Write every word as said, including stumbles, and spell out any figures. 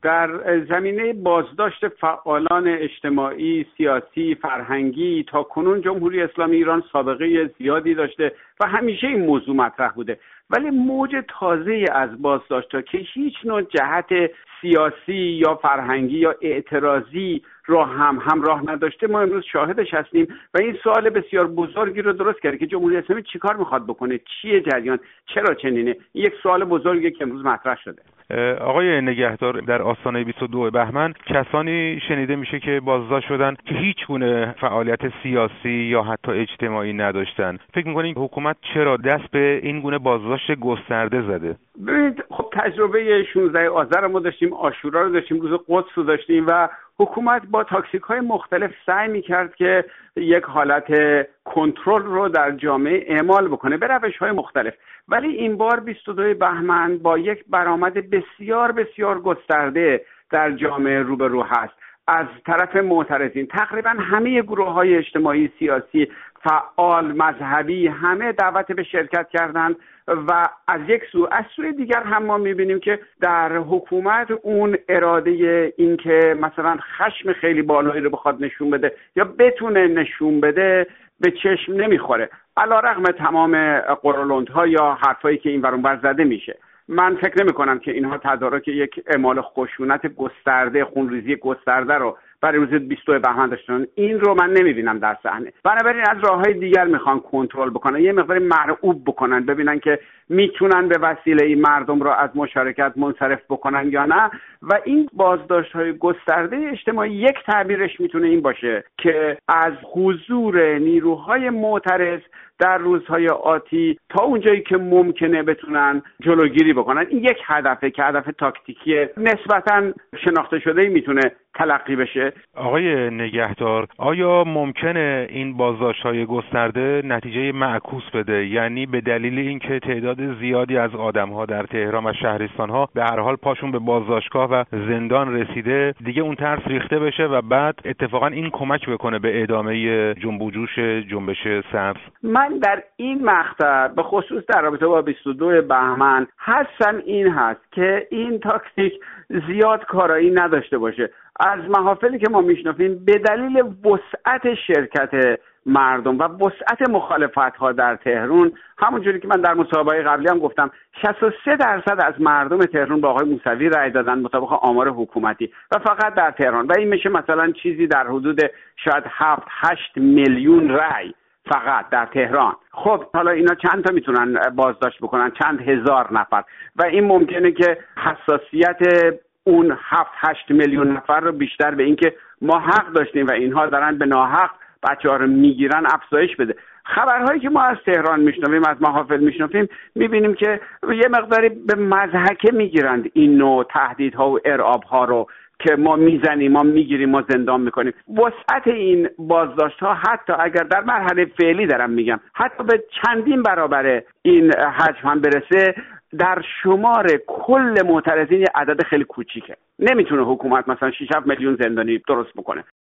در زمینه بازداشت فعالان اجتماعی، سیاسی، فرهنگی تا کنون جمهوری اسلامی ایران سابقه زیادی داشته و همیشه این موضوع مطرح بوده، ولی موج تازه از بازداشت‌ها که هیچ نوع جهت سیاسی یا فرهنگی یا اعتراضی را هم همراه نداشته ما امروز شاهدش هستیم و این سوال بسیار بزرگی رو درست کرده که جمهوری اسلامی چیکار میخواد بکنه، چیه جریان، چرا چنینه. این یک سوال بزرگی که امروز مطرح شده. آقای نگهدار، در آستانه بیست و دو بهمن کسانی شنیده میشه که بازداشت شدن که هیچ گونه فعالیت سیاسی یا حتی اجتماعی نداشتن. فکر میکنید حکومت چرا دست به این گونه بازداشت گسترده زده؟ ببینید، خب تجربه شانزده آذر ما داشتیم، عاشورا رو داشتیم، روز قدس رو داشتیم و حکومت با تاکتیک های مختلف سعی میکرد که یک حالت کنترل رو در جامعه اعمال بکنه به روش های مختلف. ولی این بار بیست و دو بهمن با یک برآمد بسیار بسیار گسترده در جامعه روبرو هست. از طرف معترضین تقریبا همه گروه های اجتماعی، سیاسی، فعال، مذهبی همه دعوت به شرکت کردند و از یک سو از سوی دیگر هم ما میبینیم که در حکومت اون اراده این که مثلا خشم خیلی بالایی رو بخواد نشون بده یا بتونه نشون بده به چشم نمیخوره، علیرغم تمام قرولندها یا حرفایی که این ور اون ور زده میشه. من فکر نمی کنم که اینها تدارک یک اعمال خشونت گسترده، خونریزی گسترده رو برای روز بیست و دو بهمن داشتن. این رو من نمیبینم در صحنه. بنابراین از راههای دیگر میخوان کنترل بکنن، یه مقدار مرعوب بکنن، ببینن که میتونن به وسیله این مردم رو از مشارکت منصرف بکنن یا نه. و این بازداشت‌های گسترده اجتماعی یک تعبیرش میتونه این باشه که از حضور نیروهای معترض در روزهای آتی تا اونجایی که ممکنه بتونن جلوگیری بکنن. این یک هدفه که هدف تاکتیکی نسبتاً شناخته شده میتونه تلقی بشه. آقای نگهدار، آیا ممکنه این بازداشت‌های گسترده نتیجه معکوس بده؟ یعنی به دلیل اینکه تعداد زیادی از آدم‌ها در تهران و شهرستان‌ها به هر حال پاشون به بازداشتگاه و زندان رسیده، دیگه اون ترس ریخته بشه و بعد اتفاقا این کمک بکنه به ادامه جنب و جوش جنبش سبز؟ من در این مقطع به خصوص در رابطه با بیست و دو بهمن حسم این هست که این تاکتیک زیاد کارایی نداشته باشه. از محافلی که ما میشناسیم به دلیل وسعت شرکت مردم و وسعت مخالفت‌ها در تهران، همونجوری که من در مسابقه قبلی هم گفتم، شصت و سه درصد از مردم تهران با آقای موسوی رأی دادن مطابق آمار حکومتی و فقط در تهران، و این میشه مثلا چیزی در حدود شاید هفت هشت میلیون رأی فقط در تهران. خب حالا اینا چند تا میتونن بازداشت بکنن؟ چند هزار نفر. و این ممکنه که حساسیت اون هفت هشت میلیون نفر رو بیشتر به این که ما حق داشتیم و اینها دارن به ناحق بچه‌ها رو میگیرن افزایش بده. خبرهایی که ما از تهران میشنویم، از محافل میشنویم، میبینیم که یه مقداری به مضحکه میگیرند این نوع تهدیدها و ارعابها رو که ما میزنیم، ما میگیریم، ما زندان میکنیم. وسعت این بازداشت‌ها حتی اگر در مرحله فعلی دارم میگم حتی به چندین برابر این حجم هم برسه، در شمار کل معترضین عدد خیلی کوچیکه. نمیتونه حکومت مثلا شش هفت میلیون زندانی درست بکنه.